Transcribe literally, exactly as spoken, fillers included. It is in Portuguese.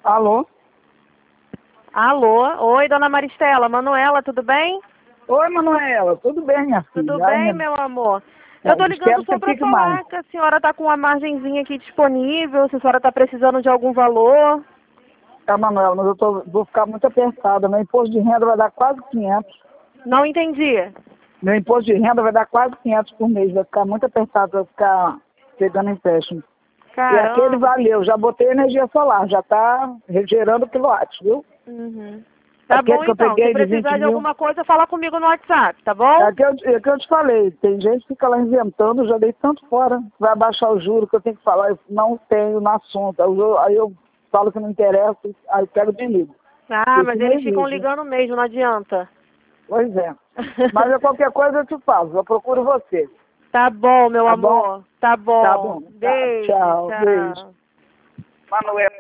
Alô? Alô? Oi, dona Maristela. Manuela, tudo bem? Oi, Manuela. Tudo bem, minha filha? Tudo Ai, bem, minha... meu amor? É, Eu tô ligando espero só que pra fique falar mais. que a senhora tá com uma margenzinha aqui disponível, se a senhora tá precisando de algum valor. Tá, Manuela, mas eu tô, vou ficar muito apertada. Meu imposto de renda vai dar quase quinhentos. Não entendi. Meu imposto de renda vai dar quase quinhentos por mês. Vai ficar muito apertado, vai ficar pegando empréstimo. E aquele Caramba. valeu. Já botei energia solar. Já tá gerando quilowatt, viu? Uhum. Tá Aquele bom que eu então. Se peguei de vinte precisar de mil. alguma coisa, fala comigo no WhatsApp, tá É bom? que eu, é que eu te falei. Tem gente que fica lá inventando. Eu já dei tanto fora. Vai abaixar o juro que eu tenho que falar. Eu não tenho no assunto. Aí eu, aí eu falo que não interessa. Aí eu pego de ligo. Ah, Isso mas não eles ficam existe. ligando mesmo, não adianta. Pois é. Mas eu, qualquer coisa eu te falo. Eu procuro você. Tá bom, meu Tá bom? amor. Tá Tá bom. bom. Tá. Beijo, Tchau. Beijo. tchau. Manuel.